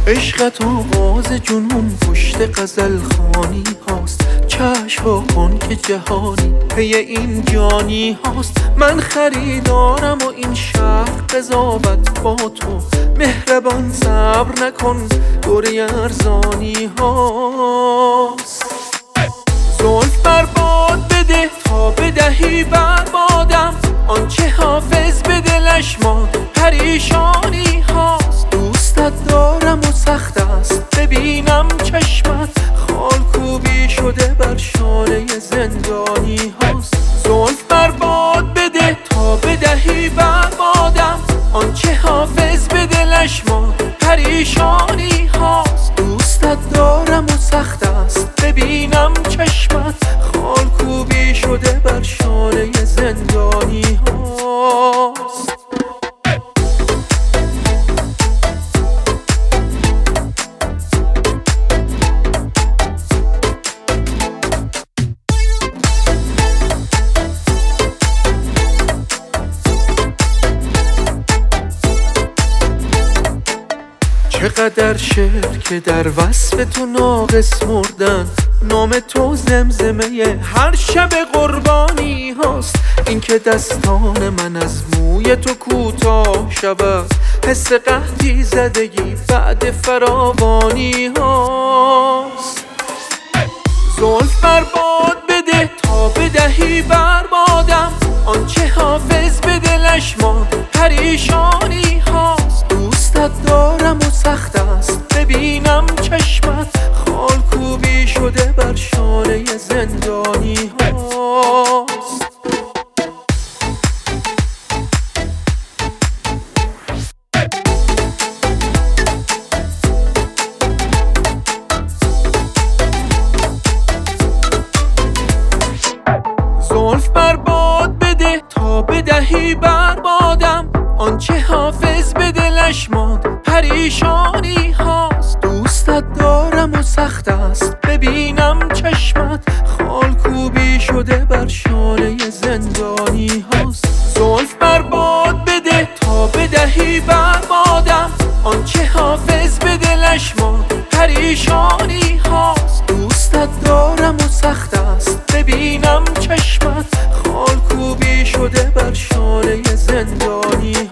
عشقت آغاز جنون پشت غزل خانی هاست. کشف کن که جهانی پی این جانی هاست. من خریدارم و این شهر قضاوت با تو. مهربان صبر نکن دوره ارزانی هاست. زلف برباد بده تا بدهی بربادم. آنچه حافظ به دلش ماند پریشانی هاست. دوستت دارم و سخت است ببینم چشمت خال کوبی شده بر شانه زندانی هاست. زلف برباد بده تا بدهی بربادم. آنچه حافظ به دلش ماند پریشانی هاست. دوستت دارم و سخت است ببینم چشمت خال کوبی شده بر شانه زندانی هاست. چقدر شعر که در وصف تو ناقص مردن. نام تو زمزمه هر شب قربانی هاست. این که دستان من از موی تو کوتاه شود. حس قحطی زدگی بعد فراوانی هاست. زلف برباد بده تا بدهی بربادم. آنچه حافظ به دلش ماند پریشانی هاست. دوستت دارم و سخت است ببینم چشمت خال کوبی شده بر شانه زندانی هاست. زلف برباد بده تا بدهی بربادم. آنچه حافظ به دلش ماند پریشانی هاست. دوستت دارم و سخت است ببینم چشمت خال کوبی شده بر شانه زندانی هاست. زلف برباد بده تا بدهی بربادم. آنچه حافظ به دلش ماند پریشانی هاست. دوستت دارم و سخت است ببینم چشمت خال کوبی شده بر شانه زندانی